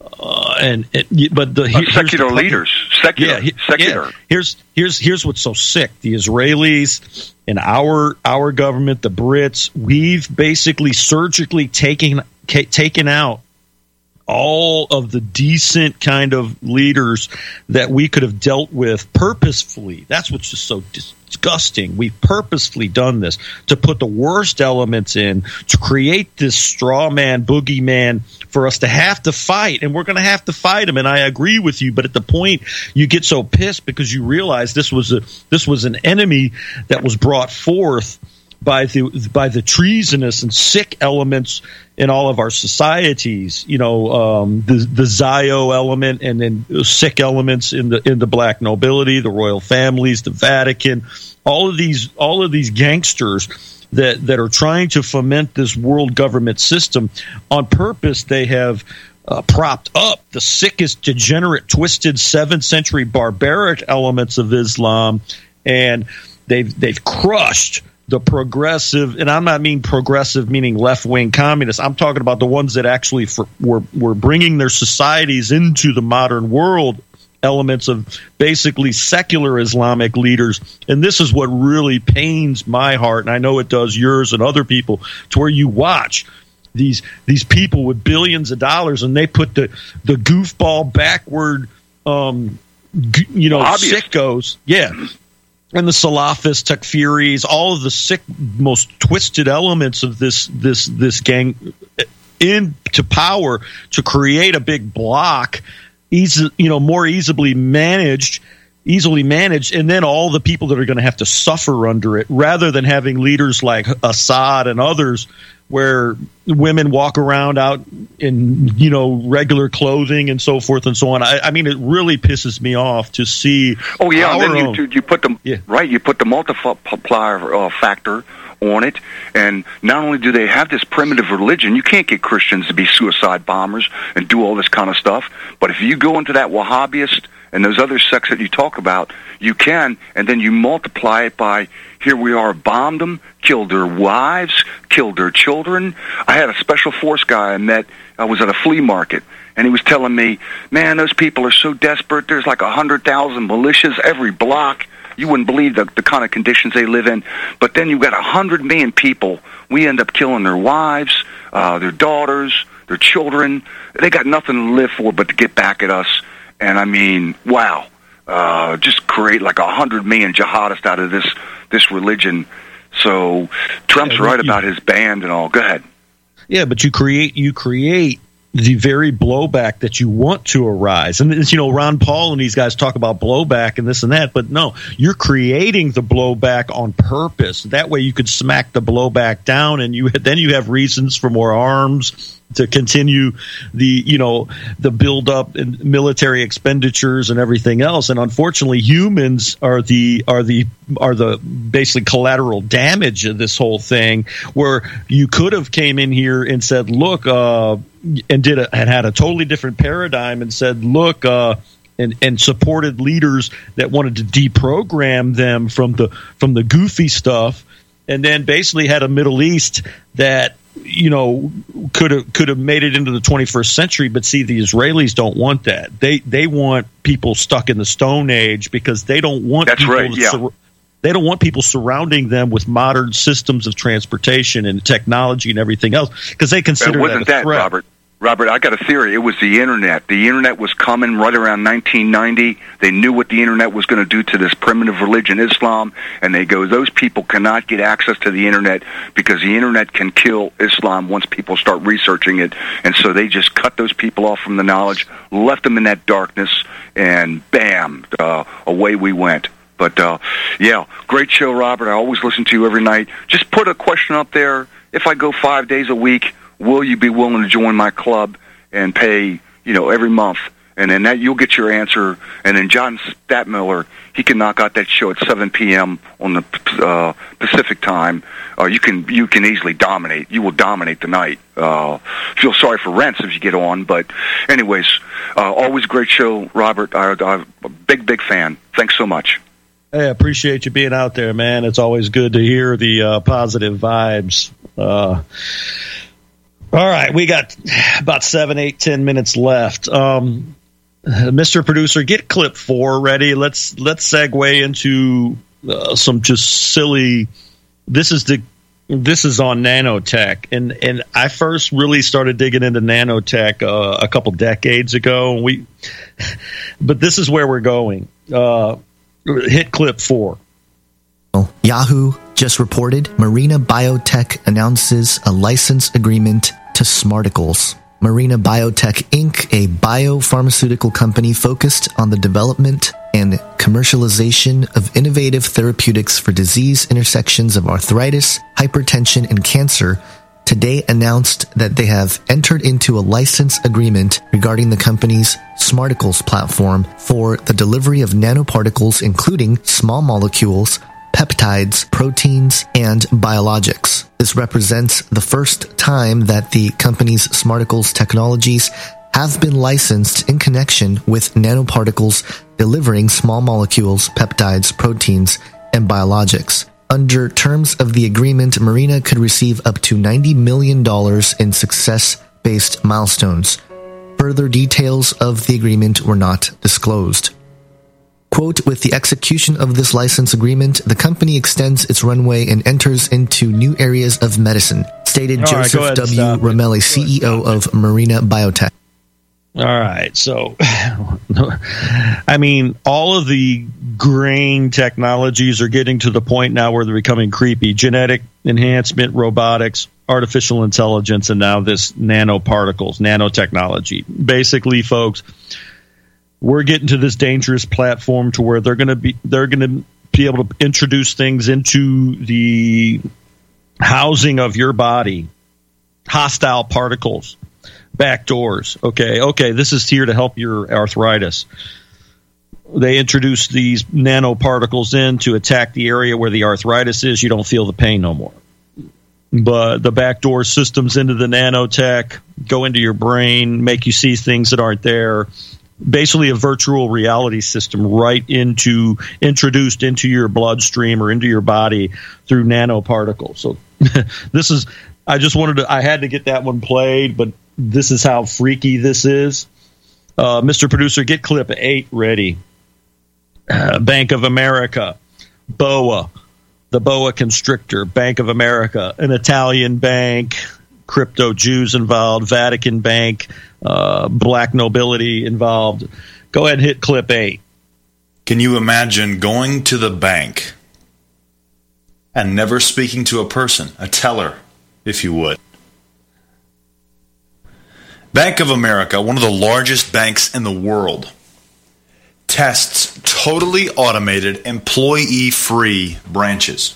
secular leaders. Secular. Yeah. Here's what's so sick: the Israelis and our government, the Brits, we've basically surgically taken out all of the decent kind of leaders that we could have dealt with purposefully. That's what's just so disgusting. We've purposefully done this to put the worst elements in, to create this straw man, boogeyman for us to have to fight. And we're going to have to fight him. And I agree with you. But at the point you get so pissed because you realize this was an enemy that was brought forth by the treasonous and sick elements in all of our societies, the Zio element, and then sick elements in the black nobility, the royal families, the Vatican, all of these gangsters that are trying to foment this world government system on purpose. They have propped up the sickest, degenerate, twisted 7th century barbaric elements of Islam, and they've crushed the progressive, and I'm not mean progressive meaning left-wing communists. I'm talking about the ones that actually were bringing their societies into the modern world, elements of basically secular Islamic leaders. And this is what really pains my heart, and I know it does yours and other people, to where you watch these people with billions of dollars, and they put the goofball backward sickos, and the Salafists, Takfiris, all of the sick, most twisted elements of this gang into power to create a big block, more easily managed, and then all the people that are going to have to suffer under it, rather than having leaders like Assad and others, where women walk around out in regular clothing and so forth and so on. I mean, it really pisses me off to see. Oh yeah, and then you put them right. You put the multiplier factor on it, and not only do they have this primitive religion, you can't get Christians to be suicide bombers and do all this kind of stuff. But if you go into that Wahhabist and those other sects that you talk about, you can, and then you multiply it by, here we are, bombed them, killed their wives, killed their children. I had a special force guy I met. I was at a flea market, and he was telling me, man, those people are so desperate. There's like 100,000 militias every block. You wouldn't believe the kind of conditions they live in. But then you've got 100 million people. We end up killing their wives, their daughters, their children. They got nothing to live for but to get back at us. And I mean, wow, just create like 100 million jihadists out of this religion. So Trump's right about his band and all. Go ahead. Yeah, but you create the very blowback that you want to arise. And it's, Ron Paul and these guys talk about blowback and this and that, but no, you're creating the blowback on purpose. That way you could smack the blowback down, and then you have reasons for more arms, to continue the build up in military expenditures and everything else. And unfortunately, humans are the basically collateral damage of this whole thing, where you could have came in here and said, look, and had a totally different paradigm and said, look, and supported leaders that wanted to deprogram them from the goofy stuff, and then basically had a Middle East that could have made it into the 21st century. But see, the Israelis don't want that. They want people stuck in the Stone Age, because they don't want they don't want people surrounding them with modern systems of transportation and technology and everything else, because they consider that a threat. Robert, I got a theory. It was the Internet. The Internet was coming right around 1990. They knew what the Internet was going to do to this primitive religion, Islam, and they go, those people cannot get access to the Internet, because the Internet can kill Islam once people start researching it. And so they just cut those people off from the knowledge, left them in that darkness, and bam, away we went. But, great show, Robert. I always listen to you every night. Just put a question up there. If I go 5 days a week, will you be willing to join my club and pay, every month? And then you'll get your answer. And then John Statmiller, he can knock out that show at 7 p.m. on the Pacific time. You can easily dominate. You will dominate the night. Feel sorry for Rents if you get on. But anyways, always a great show, Robert. I'm a big fan. Thanks so much. Hey, I appreciate you being out there, man. It's always good to hear the positive vibes. All right, we got about 7, 8, 10 minutes left. Mr. Producer, get clip 4 ready. Let's segue into some just silly. This is on nanotech, and I first really started digging into nanotech a couple decades ago. But this is where we're going. Hit clip 4. Yahoo just reported Marina Biotech announces a license agreement to Smarticles. Marina Biotech Inc., a biopharmaceutical company focused on the development and commercialization of innovative therapeutics for disease intersections of arthritis, hypertension, and cancer, today announced that they have entered into a license agreement regarding the company's Smarticles platform for the delivery of nanoparticles, including small molecules, peptides, proteins, and biologics. This represents the first time that the company's Smarticles technologies have been licensed in connection with nanoparticles delivering small molecules, peptides, proteins, and biologics. Under terms of the agreement, Marina could receive up to $90 million in success-based milestones. Further details of the agreement were not disclosed. Quote, with the execution of this license agreement, the company extends its runway and enters into new areas of medicine, stated Joseph W. Ramelli, CEO of Marina Biotech. All right. So, I mean, all of the grain technologies are getting to the point now where they're becoming creepy. Genetic enhancement, robotics, artificial intelligence, and now this nanoparticles, nanotechnology. Basically, folks, we're getting to this dangerous platform to where they're going to be able to introduce things into the housing of your body, hostile particles, backdoors. Okay, this is here to help your arthritis. They introduce these nanoparticles in to attack the area where the arthritis is. You don't feel the pain no more. But the backdoor systems into the nanotech go into your brain, make you see things that aren't there. Basically a virtual reality system introduced into your bloodstream or into your body through nanoparticles. So this is, I had to get that one played, but this is how freaky this is. Mr. Producer, get clip 8 ready. Bank of America, BOA, the Boa Constrictor, Bank of America, an Italian bank, crypto Jews involved, Vatican Bank, black nobility involved. Go ahead and hit clip 8. Can you imagine going to the bank and never speaking to a person, a teller, if you would? Bank of America, one of the largest banks in the world, tests totally automated, employee-free branches.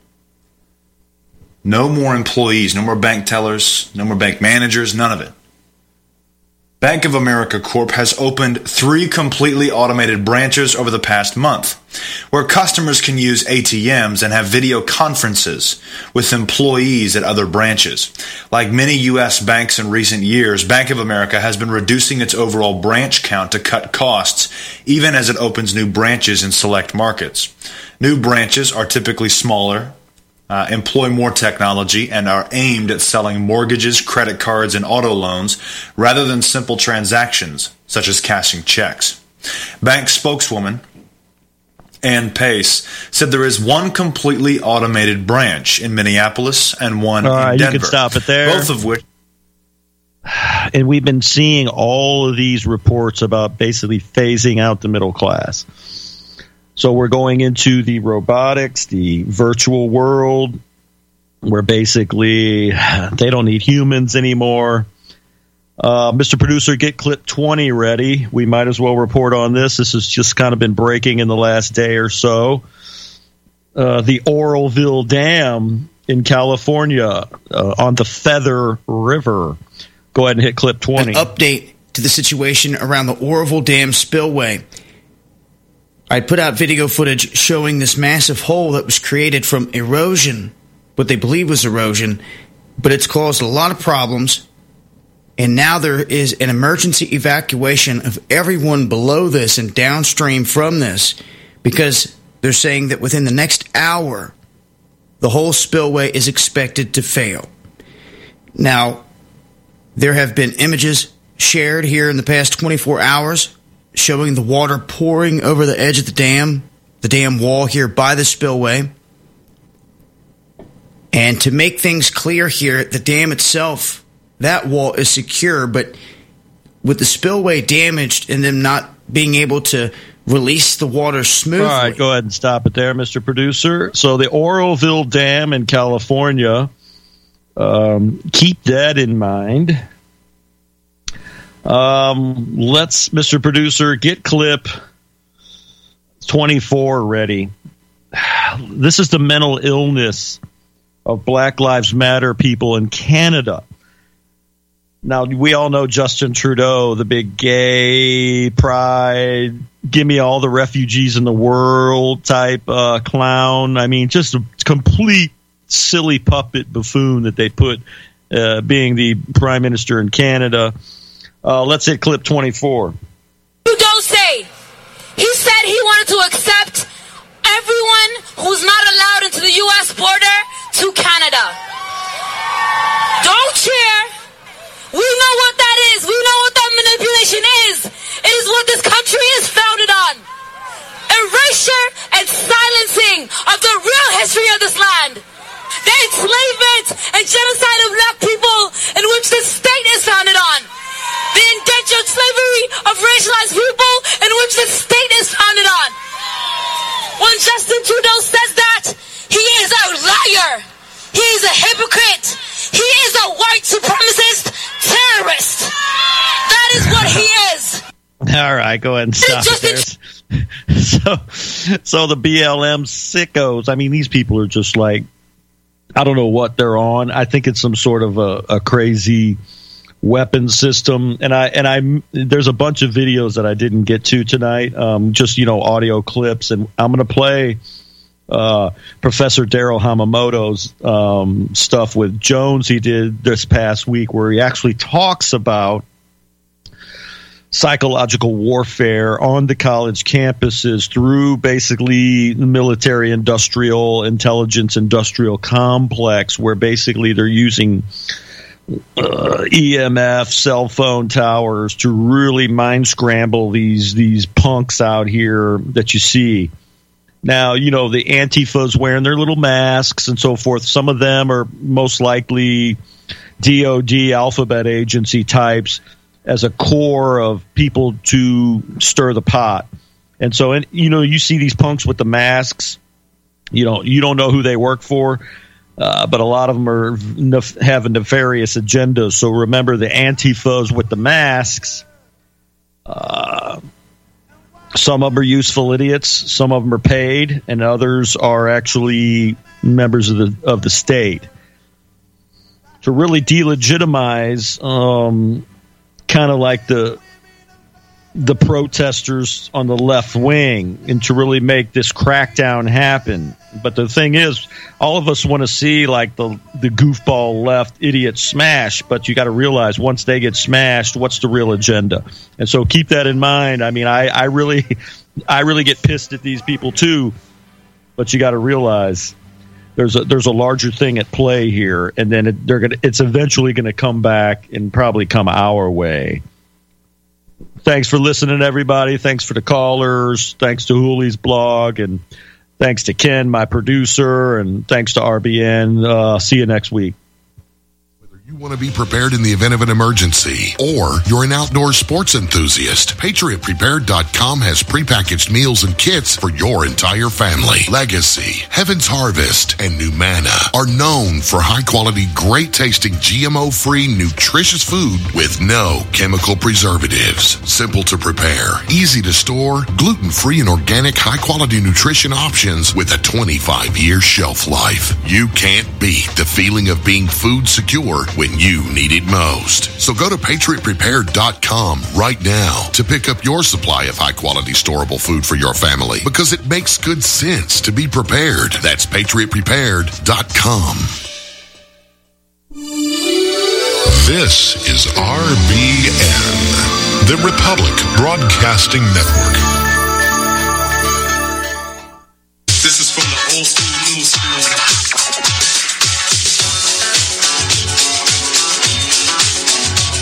No more employees, no more bank tellers, no more bank managers, none of it. Bank of America Corp has opened 3 completely automated branches over the past month, where customers can use ATMs and have video conferences with employees at other branches. Like many U.S. banks in recent years, Bank of America has been reducing its overall branch count to cut costs, even as it opens new branches in select markets. New branches are typically smaller, employ more technology, and are aimed at selling mortgages, credit cards, and auto loans rather than simple transactions such as cashing checks. Bank spokeswoman Ann Pace said there is one completely automated branch in Minneapolis and one in Denver. You can stop it there. Both of which. And we've been seeing all of these reports about basically phasing out the middle class. So we're going into the robotics, the virtual world, where basically they don't need humans anymore. Mr. Producer, get clip 20 ready. We might as well report on this. This has just kind of been breaking in the last day or so. The Oroville Dam in California on the Feather River. Go ahead and hit clip 20. An update to the situation around the Oroville Dam spillway. I put out video footage showing this massive hole that was created from erosion, what they believe was erosion, but it's caused a lot of problems, and now there is an emergency evacuation of everyone below this and downstream from this, because they're saying that within the next hour, the whole spillway is expected to fail. Now, there have been images shared here in the past 24 hours showing the water pouring over the edge of the dam wall here by the spillway. And to make things clear here, the dam itself, that wall is secure, but with the spillway damaged and them not being able to release the water smoothly. All right, go ahead and stop it there, Mr. Producer. So the Oroville Dam in California, keep that in mind. Let's, Mr. Producer, get clip 24 ready. This is the mental illness of Black Lives Matter people in Canada. Now, we all know Justin Trudeau, the big gay pride, give me all the refugees in the world type clown. I mean, just a complete silly puppet buffoon that they put being the prime minister in Canada. Let's hit clip 24. Trudeau say he said he wanted to accept everyone who's not allowed into to the U.S. border to Canada. Don't cheer. We know what that is. We know what that manipulation is. It is what this country is founded on. Erasure and silencing of the real history of this land. The enslavement and genocide of black people in which the state is founded on. The indentured slavery of racialized people in which the state is founded on. When Justin Trudeau says that, he is a liar. He is a hypocrite. He is a white supremacist terrorist. That is what he is. All right, go ahead and stop there. So the BLM sickos, I mean, these people are just like, I don't know what they're on. I think it's some sort of a crazy weapon system. And there's a bunch of videos that I didn't get to tonight, just, audio clips. And I'm going to play Professor Daryl Hamamoto's stuff with Jones he did this past week, where he actually talks about psychological warfare on the college campuses through basically the military industrial intelligence industrial complex, where basically they're using EMF cell phone towers to really mind scramble these punks out here that you see. Now, the Antifa's wearing their little masks and so forth. Some of them are most likely DOD alphabet agency types as a core of people to stir the pot. And so, you see these punks with the masks. You don't know who they work for, but a lot of them have a nefarious agenda. So remember, the Antifas with the masks, some of them are useful idiots, some of them are paid, and others are actually members of the state. To really delegitimize kind of like the protesters on the left wing, and to really make this crackdown happen. But the thing is, all of us want to see like the goofball left idiot smash, but you got to realize once they get smashed, what's the real agenda? And so keep that in mind. I mean, I really get pissed at these people too, but you got to realize there's a larger thing at play here, and then it's eventually going to come back and probably come our way. Thanks for listening, everybody. Thanks for the callers. Thanks to Hooley's blog, and thanks to Ken, my producer, and thanks to RBN. See you next week. You want to be prepared in the event of an emergency, or you're an outdoor sports enthusiast, PatriotPrepared.com has prepackaged meals and kits for your entire family. Legacy, Heaven's Harvest, and Numana are known for high-quality, great-tasting, GMO-free, nutritious food with no chemical preservatives. Simple to prepare, easy to store, gluten-free and organic, high-quality nutrition options with a 25-year shelf life. You can't beat the feeling of being food secure when you need it most. So go to PatriotPrepared.com right now to pick up your supply of high-quality storable food for your family, because it makes good sense to be prepared. That's PatriotPrepared.com. This is RBN, the Republic Broadcasting Network.